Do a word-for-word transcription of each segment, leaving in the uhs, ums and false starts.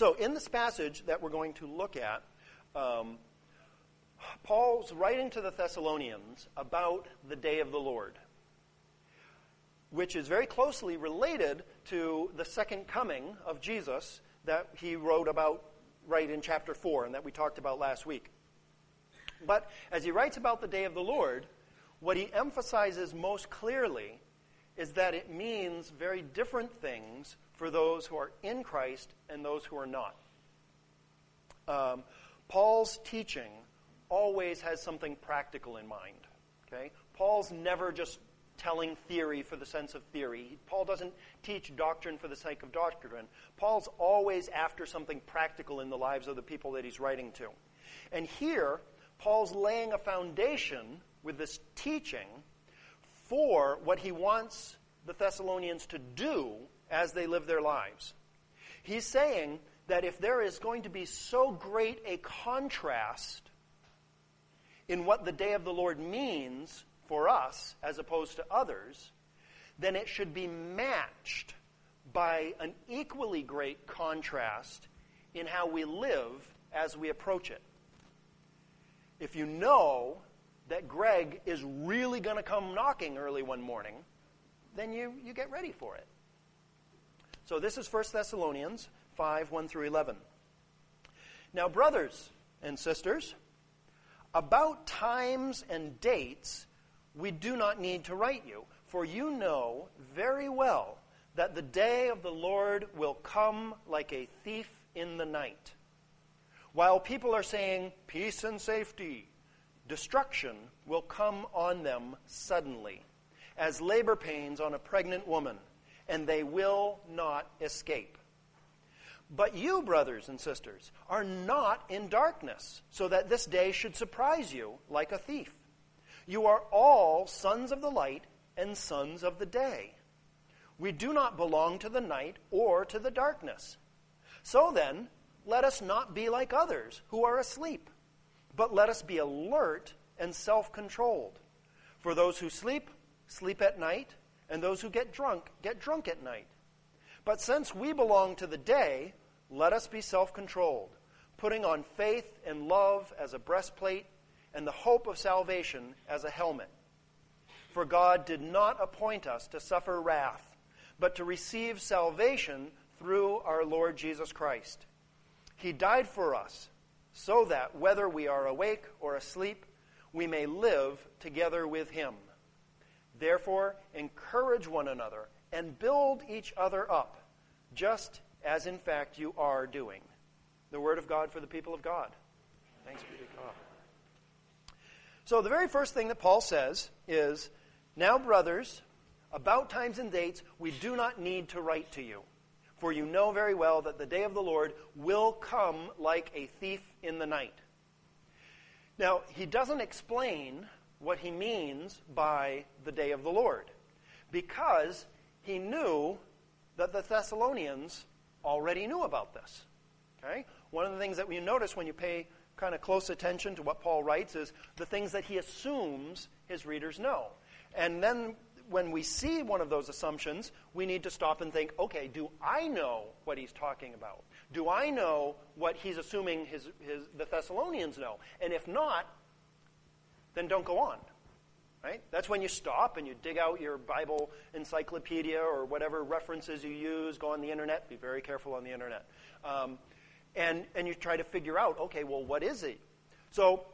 So in this passage that we're going to look at, um, Paul's writing to the Thessalonians about the day of the Lord, which is very closely related to the second coming of Jesus that he wrote about right in chapter four and that we talked about last week. But as he writes about the day of the Lord, what he emphasizes most clearly is that it means very different things for those who are in Christ and those who are not. Um, Paul's teaching always has something practical in mind. Okay? Paul's never just telling theory for the sense of theory. Paul doesn't teach doctrine for the sake of doctrine. Paul's always after something practical in the lives of the people that he's writing to. And here, Paul's laying a foundation with this teaching for what he wants the Thessalonians to do as they live their lives. He's saying that if there is going to be so great a contrast in what the day of the Lord means for us as opposed to others, then it should be matched by an equally great contrast in how we live as we approach it. If you know that Greg is really going to come knocking early one morning, then you, you get ready for it. So this is First Thessalonians five, one through eleven. Now, brothers and sisters, about times and dates we do not need to write you, for you know very well that the day of the Lord will come like a thief in the night. While people are saying, peace and safety, destruction will come on them suddenly, as labor pains on a pregnant woman, and they will not escape. But you, brothers and sisters, are not in darkness, so that this day should surprise you like a thief. You are all sons of the light and sons of the day. We do not belong to the night or to the darkness. So then, let us not be like others who are asleep, but let us be alert and self-controlled. For those who sleep, sleep at night, and those who get drunk, get drunk at night. But since we belong to the day, let us be self-controlled, putting on faith and love as a breastplate, and the hope of salvation as a helmet. For God did not appoint us to suffer wrath, but to receive salvation through our Lord Jesus Christ. He died for us, so that whether we are awake or asleep, we may live together with him. Therefore, encourage one another and build each other up, just as in fact you are doing. The word of God for the people of God. Thanks be to God. So the very first thing that Paul says is, now, brothers, about times and dates we do not need to write to you, for you know very well that the day of the Lord will come like a thief in the night. Now, he doesn't explain what he means by the day of the Lord, because he knew that the Thessalonians already knew about this. Okay? One of the things that we notice when you pay kind of close attention to what Paul writes is the things that he assumes his readers know. And then when we see one of those assumptions, we need to stop and think, okay, do I know what he's talking about? Do I know what he's assuming his, his the Thessalonians know? And if not, then don't go on. Right? That's when you stop and you dig out your Bible encyclopedia or whatever references you use, go on the internet, be very careful on the internet. Um, and, and you try to figure out, okay, well, what is it? So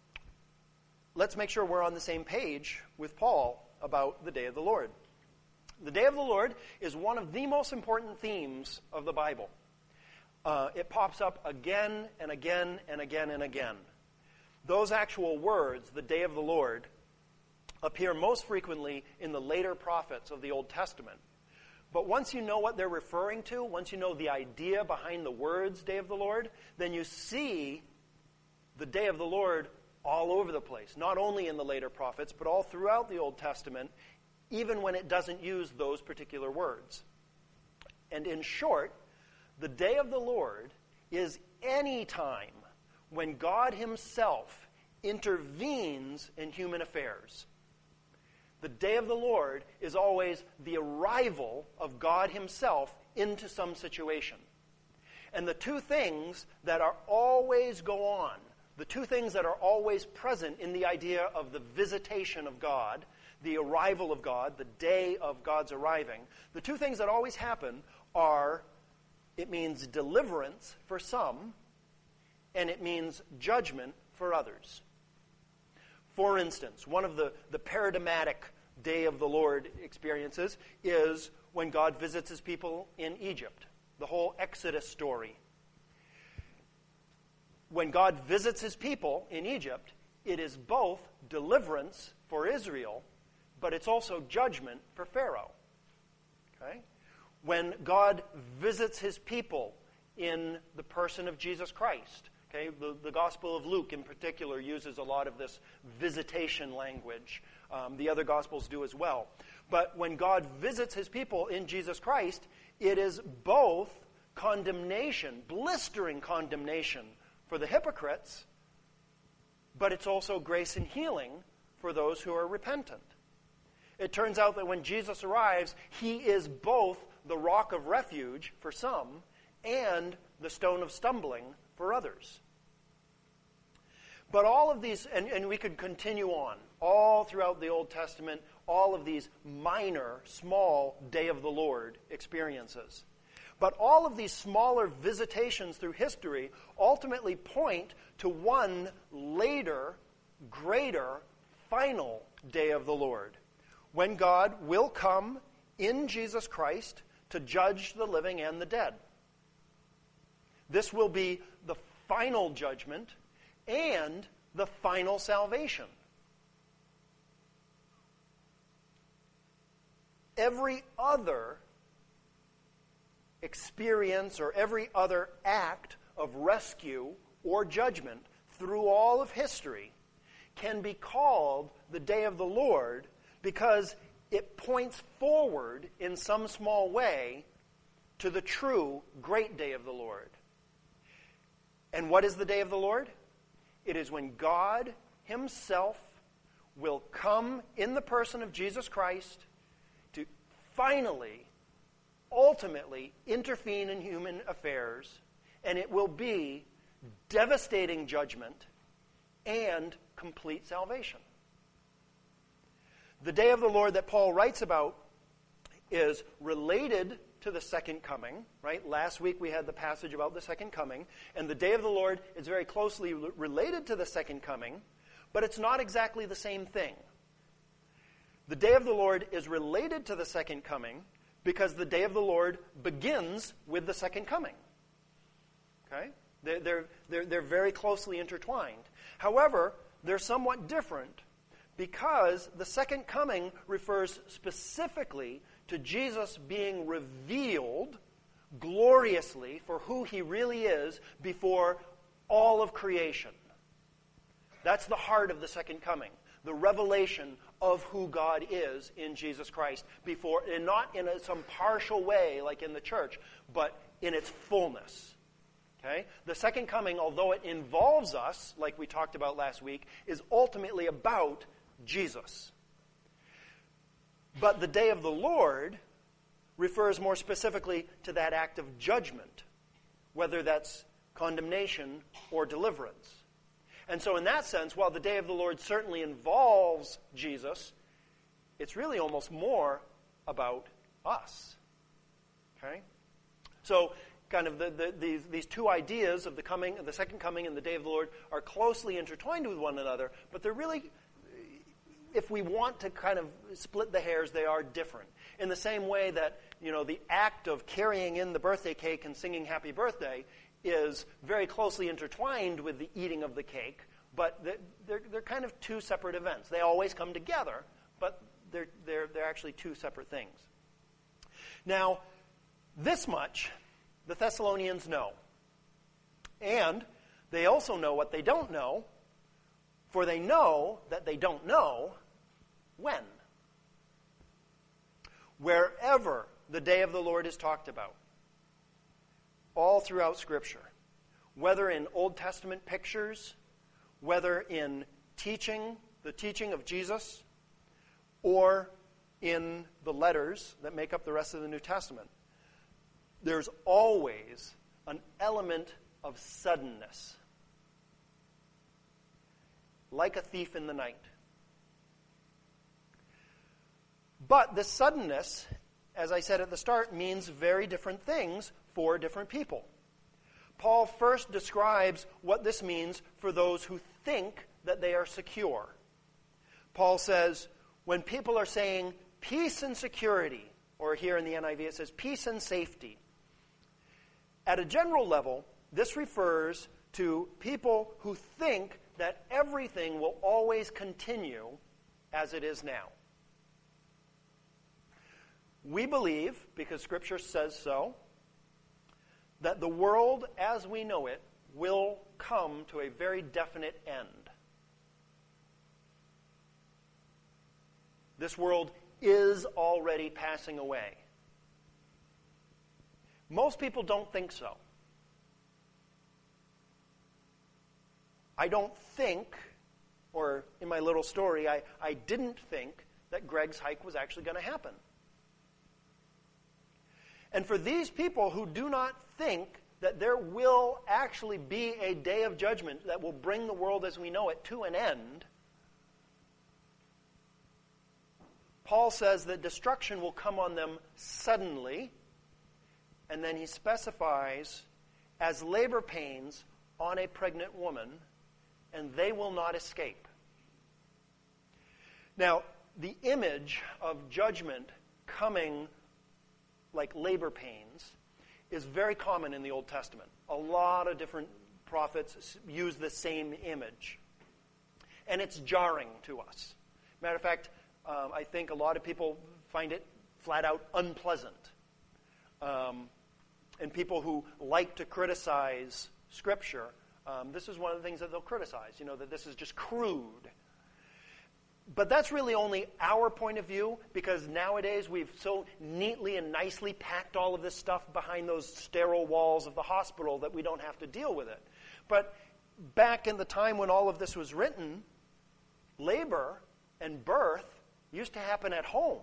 let's make sure we're on the same page with Paul about the day of the Lord. The day of the Lord is one of the most important themes of the Bible. Uh, it pops up again and again and again and again. Those actual words, the day of the Lord, appear most frequently in the later prophets of the Old Testament. But once you know what they're referring to, once you know the idea behind the words, day of the Lord, then you see the day of the Lord all over the place, not only in the later prophets, but all throughout the Old Testament, even when it doesn't use those particular words. And in short, the day of the Lord is any time when God himself intervenes in human affairs. The day of the Lord is always the arrival of God himself into some situation. And the two things that are always go on, the two things that are always present in the idea of the visitation of God, the arrival of God, the day of God's arriving, the two things that always happen are, it means deliverance for some, and it means judgment for others. For instance, one of the, the paradigmatic Day of the Lord experiences is when God visits his people in Egypt, the whole Exodus story. When God visits his people in Egypt, it is both deliverance for Israel, but it's also judgment for Pharaoh. Okay? When God visits his people in the person of Jesus Christ, okay, the, the Gospel of Luke in particular uses a lot of this visitation language. Um, the other Gospels do as well. But when God visits his people in Jesus Christ, it is both condemnation, blistering condemnation for the hypocrites, but it's also grace and healing for those who are repentant. It turns out that when Jesus arrives, he is both the rock of refuge for some and the stone of stumbling for others. But all of these, and, and we could continue on, all throughout the Old Testament, all of these minor, small Day of the Lord experiences. But all of these smaller visitations through history ultimately point to one later, greater, final Day of the Lord, when God will come in Jesus Christ to judge the living and the dead. This will be the final judgment and the final salvation. Every other experience or every other act of rescue or judgment through all of history can be called the Day of the Lord because it points forward in some small way to the true great Day of the Lord. And what is the Day of the Lord? It is when God himself will come in the person of Jesus Christ to finally, ultimately intervene in human affairs, and it will be devastating judgment and complete salvation. The Day of the Lord that Paul writes about is related to the second coming, right? Last week we had the passage about the second coming, and the Day of the Lord is very closely related to the second coming, but it's not exactly the same thing. The Day of the Lord is related to the second coming because the Day of the Lord begins with the second coming. Okay? They're, they're, they're, they're very closely intertwined. However, they're somewhat different because the second coming refers specifically to Jesus being revealed gloriously for who he really is before all of creation. That's the heart of the second coming, the revelation of who God is in Jesus Christ before, and not in a, some partial way like in the church, but in its fullness. Okay? The second coming, although it involves us, like we talked about last week, is ultimately about Jesus. But the Day of the Lord refers more specifically to that act of judgment, whether that's condemnation or deliverance. And so in that sense, while the Day of the Lord certainly involves Jesus, it's really almost more about us. Okay? So kind of the, the, these, these two ideas of the coming, the second coming and the Day of the Lord are closely intertwined with one another, but they're really, if we want to kind of split the hairs, they are different. In the same way that, you know, the act of carrying in the birthday cake and singing happy birthday is very closely intertwined with the eating of the cake, but they're, they're kind of two separate events. They always come together, but they're, they're, they're actually two separate things. Now, this much the Thessalonians know. And they also know what they don't know, for they know that they don't know when. Wherever the Day of the Lord is talked about, all throughout Scripture, whether in Old Testament pictures, whether in teaching, the teaching of Jesus, or in the letters that make up the rest of the New Testament, there's always an element of suddenness, like a thief in the night. But the suddenness, as I said at the start, means very different things for different people. Paul first describes what this means for those who think that they are secure. Paul says, when people are saying peace and security, or here in the N I V it says peace and safety, at a general level, this refers to people who think that everything will always continue as it is now. We believe, because Scripture says so, that the world as we know it will come to a very definite end. This world is already passing away. Most people don't think so. I don't think, or in my little story, I, I didn't think that Greg's hike was actually going to happen. And for these people who do not think that there will actually be a day of judgment that will bring the world as we know it to an end, Paul says that destruction will come on them suddenly, and then he specifies as labor pains on a pregnant woman, and they will not escape. Now, the image of judgment coming like labor pains is very common in the Old Testament. A lot of different prophets use the same image. And it's jarring to us. Matter of fact, um, I think a lot of people find it flat out unpleasant. Um, and people who like to criticize Scripture, um, this is one of the things that they'll criticize, you know, that this is just crude. But that's really only our point of view, because nowadays we've so neatly and nicely packed all of this stuff behind those sterile walls of the hospital that we don't have to deal with it. But back in the time when all of this was written, labor and birth used to happen at home.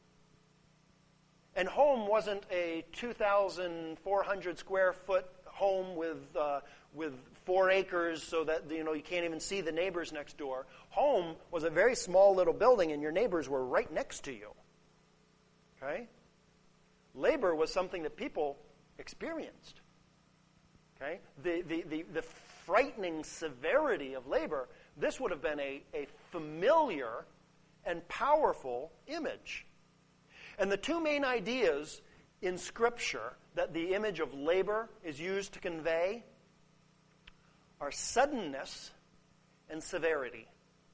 And home wasn't a two thousand four hundred square foot home with uh, with four acres so that, you know, you can't even see the neighbors next door. Home was a very small little building, and your neighbors were right next to you. Okay? Labor was something that people experienced. Okay? The, the, the, the frightening severity of labor, this would have been a, a familiar and powerful image. And the two main ideas in Scripture that the image of labor is used to convey are suddenness and severity.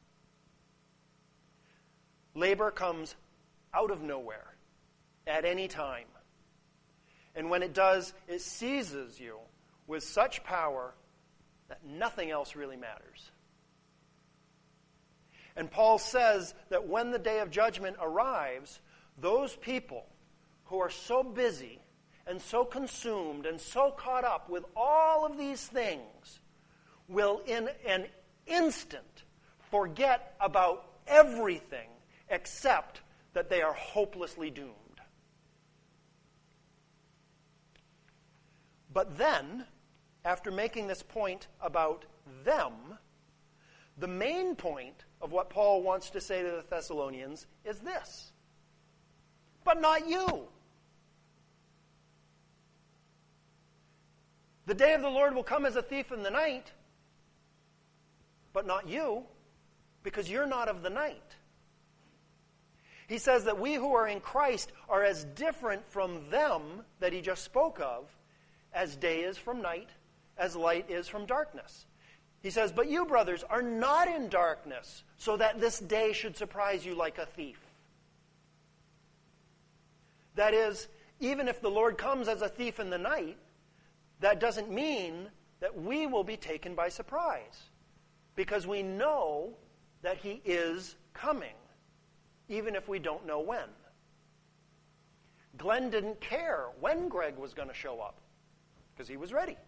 Labor comes out of nowhere at any time. And when it does, it seizes you with such power that nothing else really matters. And Paul says that when the day of judgment arrives, those people who are so busy and so consumed and so caught up with all of these things will in an instant forget about everything except that they are hopelessly doomed. But then, after making this point about them, the main point of what Paul wants to say to the Thessalonians is this: but not you. The day of the Lord will come as a thief in the night, but not you, because you're not of the night. He says that we who are in Christ are as different from them that he just spoke of as day is from night, as light is from darkness. He says, but you, brothers, are not in darkness, so that this day should surprise you like a thief. That is, even if the Lord comes as a thief in the night, that doesn't mean that we will be taken by surprise, because we know that he is coming, even if we don't know when. Glenn didn't care when Greg was going to show up, because he was ready.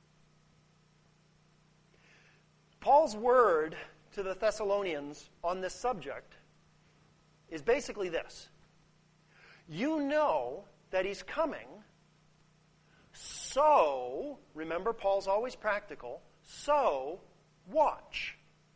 Paul's word to the Thessalonians on this subject is basically this: you know that he's coming, So, remember, Paul's always practical, so watch.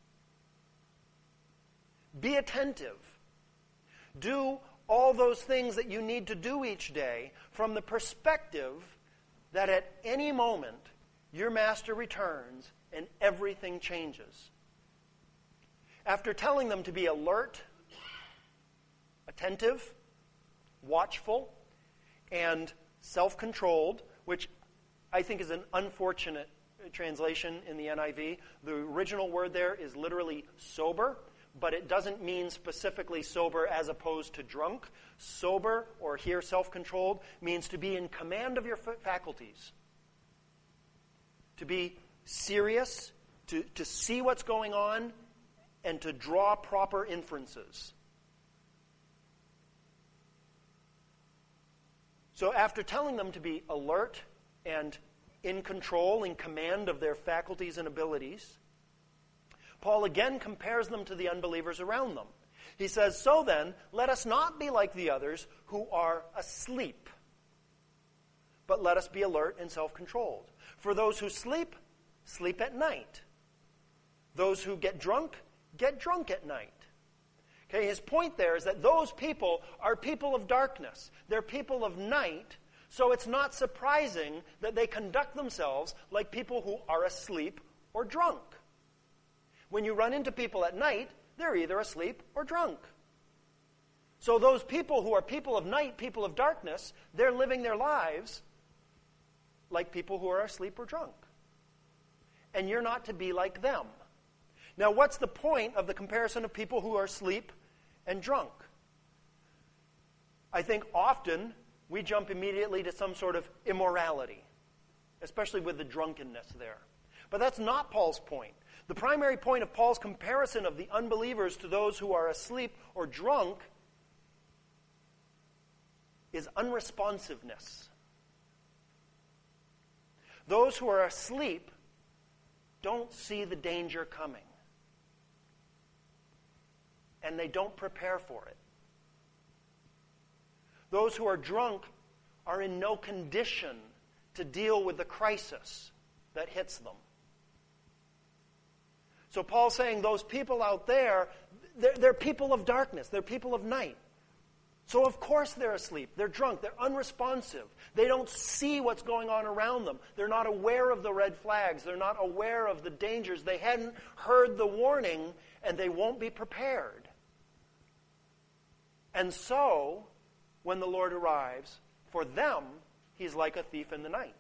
Be attentive. Do all those things that you need to do each day from the perspective that at any moment your master returns and everything changes. After telling them to be alert, attentive, watchful, and self-controlled, which I think is an unfortunate translation in the N I V. The original word there is literally sober, but it doesn't mean specifically sober as opposed to drunk. Sober, or here self-controlled, means to be in command of your faculties. To be serious, to, to see what's going on, and to draw proper inferences. So after telling them to be alert and in control, in command of their faculties and abilities, Paul again compares them to the unbelievers around them. He says, so then, let us not be like the others who are asleep, but let us be alert and self-controlled. For those who sleep, sleep at night. Those who get drunk, get drunk at night. Okay, his point there is that those people are people of darkness. They're people of night, so it's not surprising that they conduct themselves like people who are asleep or drunk. When you run into people at night, they're either asleep or drunk. So those people who are people of night, people of darkness, they're living their lives like people who are asleep or drunk. And you're not to be like them. Now, what's the point of the comparison of people who are asleep and drunk? I think often we jump immediately to some sort of immorality, especially with the drunkenness there. But that's not Paul's point. The primary point of Paul's comparison of the unbelievers to those who are asleep or drunk is unresponsiveness. Those who are asleep don't see the danger coming. And they don't prepare for it. Those who are drunk are in no condition to deal with the crisis that hits them. So Paul's saying those people out there, they're, they're people of darkness. They're people of night. So of course they're asleep. They're drunk. They're unresponsive. They don't see what's going on around them. They're not aware of the red flags. They're not aware of the dangers. They hadn't heard the warning, and they won't be prepared. And so, when the Lord arrives, for them, he's like a thief in the night.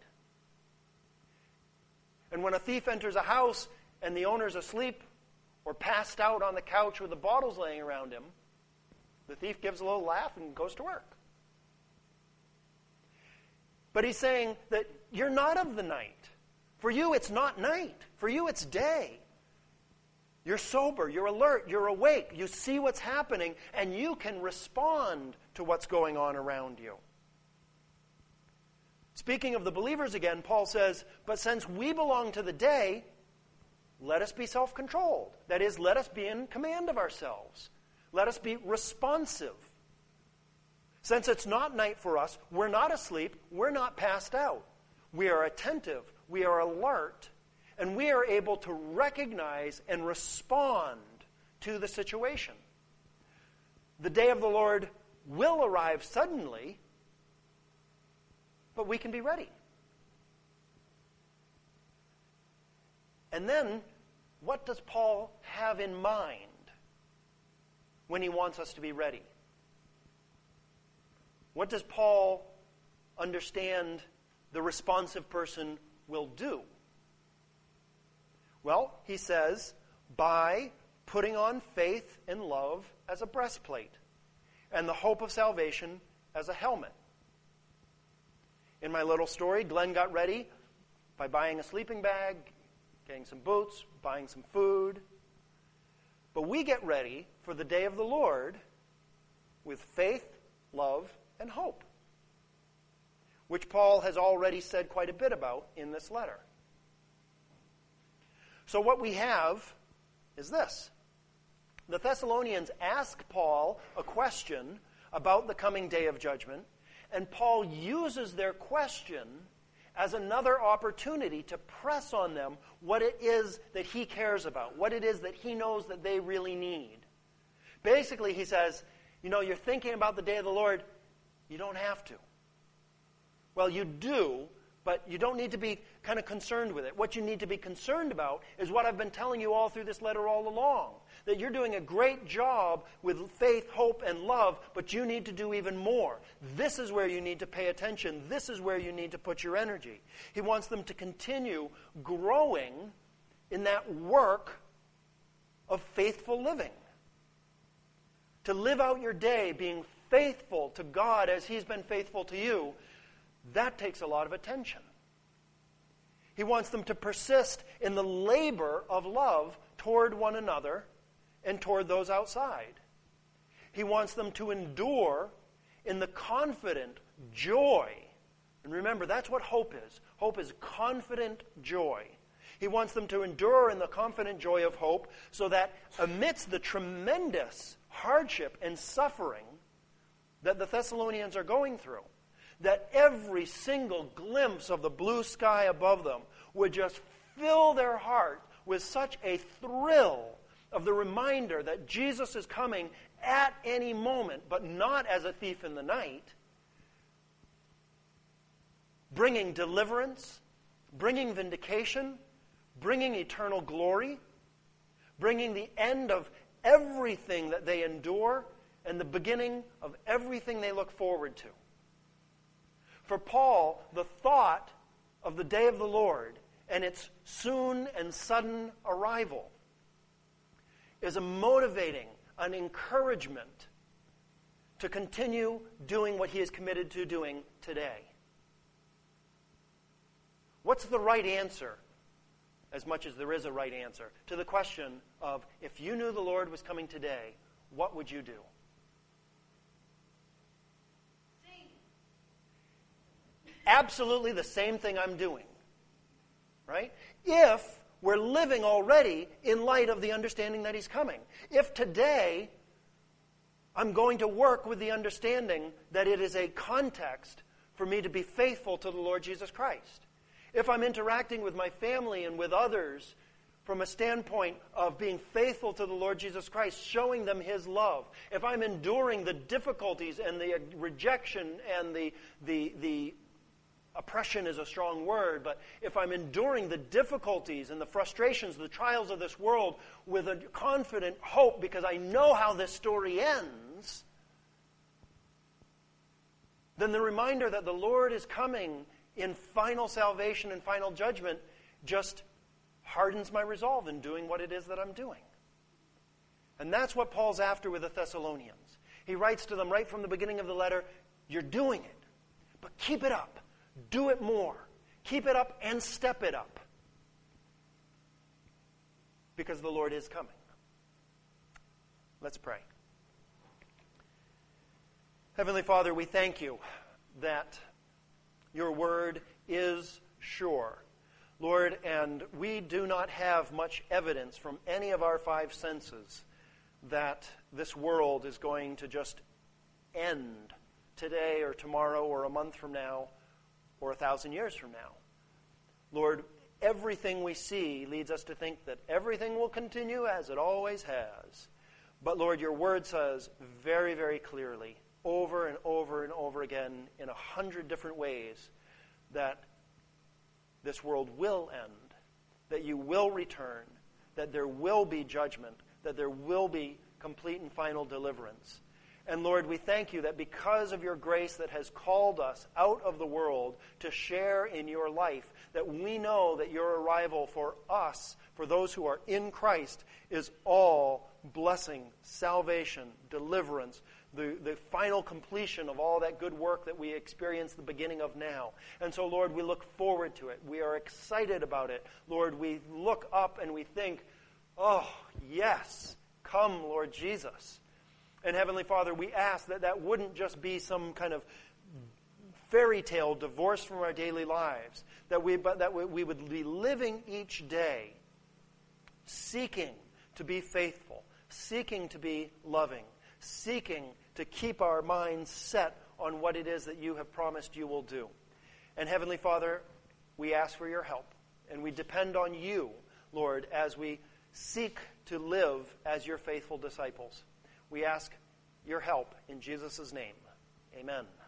And when a thief enters a house and the owner's asleep or passed out on the couch with the bottles laying around him, the thief gives a little laugh and goes to work. But he's saying that you're not of the night. For you, it's not night. For you, it's day. You're sober, you're alert, you're awake, you see what's happening, and you can respond to what's going on around you. Speaking of the believers again, Paul says, but since we belong to the day, let us be self-controlled. That is, let us be in command of ourselves. Let us be responsive. Since it's not night for us, we're not asleep, we're not passed out. We are attentive, we are alert, and we are able to recognize and respond to the situation. The day of the Lord will arrive suddenly, but we can be ready. And then, what does Paul have in mind when he wants us to be ready? What does Paul understand the responsive person will do? Well, he says, by putting on faith and love as a breastplate, and the hope of salvation as a helmet. In my little story, Glenn got ready by buying a sleeping bag, getting some boots, buying some food. But we get ready for the day of the Lord with faith, love, and hope, which Paul has already said quite a bit about in this letter. So what we have is this. The Thessalonians ask Paul a question about the coming day of judgment, and Paul uses their question as another opportunity to press on them what it is that he cares about, what it is that he knows that they really need. Basically, he says, you know, you're thinking about the day of the Lord, you don't have to. Well, you do, but you don't need to be kind of concerned with it. What you need to be concerned about is what I've been telling you all through this letter all along. That you're doing a great job with faith, hope, and love, but you need to do even more. This is where you need to pay attention. This is where you need to put your energy. He wants them to continue growing in that work of faithful living. To live out your day being faithful to God as He's been faithful to you, that takes a lot of attention. He wants them to persist in the labor of love toward one another and toward those outside. He wants them to endure in the confident joy. And remember, that's what hope is. Hope is confident joy. He wants them to endure in the confident joy of hope so that amidst the tremendous hardship and suffering that the Thessalonians are going through, that every single glimpse of the blue sky above them would just fill their heart with such a thrill of the reminder that Jesus is coming at any moment, but not as a thief in the night, bringing deliverance, bringing vindication, bringing eternal glory, bringing the end of everything that they endure and the beginning of everything they look forward to. For Paul, the thought of the day of the Lord and its soon and sudden arrival is a motivating, an encouragement to continue doing what he is committed to doing today. What's the right answer, as much as there is a right answer, to the question of, if you knew the Lord was coming today, what would you do? Absolutely the same thing I'm doing, right? If we're living already in light of the understanding that He's coming. If today I'm going to work with the understanding that it is a context for me to be faithful to the Lord Jesus Christ. If I'm interacting with my family and with others from a standpoint of being faithful to the Lord Jesus Christ, showing them His love. If I'm enduring the difficulties and the rejection and the the the oppression is a strong word, but if I'm enduring the difficulties and the frustrations, the trials of this world with a confident hope because I know how this story ends, then the reminder that the Lord is coming in final salvation and final judgment just hardens my resolve in doing what it is that I'm doing. And that's what Paul's after with the Thessalonians. He writes to them right from the beginning of the letter, you're doing it, but keep it up. Do it more. Keep it up and step it up. Because the Lord is coming. Let's pray. Heavenly Father, we thank you that your word is sure. Lord, and we do not have much evidence from any of our five senses that this world is going to just end today or tomorrow or a month from now or a thousand years from now. Lord, everything we see leads us to think that everything will continue as it always has. But Lord, your word says very, very clearly, over and over and over again, in a hundred different ways, that this world will end, that you will return, that there will be judgment, that there will be complete and final deliverance. And Lord, we thank you that because of your grace that has called us out of the world to share in your life, that we know that your arrival for us, for those who are in Christ, is all blessing, salvation, deliverance, the, the final completion of all that good work that we experience the beginning of now. And so, Lord, we look forward to it. We are excited about it. Lord, we look up and we think, oh, yes, come, Lord Jesus. And Heavenly Father, we ask that that wouldn't just be some kind of fairy tale divorced from our daily lives, that we, but that we would be living each day seeking to be faithful, seeking to be loving, seeking to keep our minds set on what it is that you have promised you will do. And Heavenly Father, we ask for your help. And we depend on you, Lord, as we seek to live as your faithful disciples. We ask your help in Jesus' name. Amen.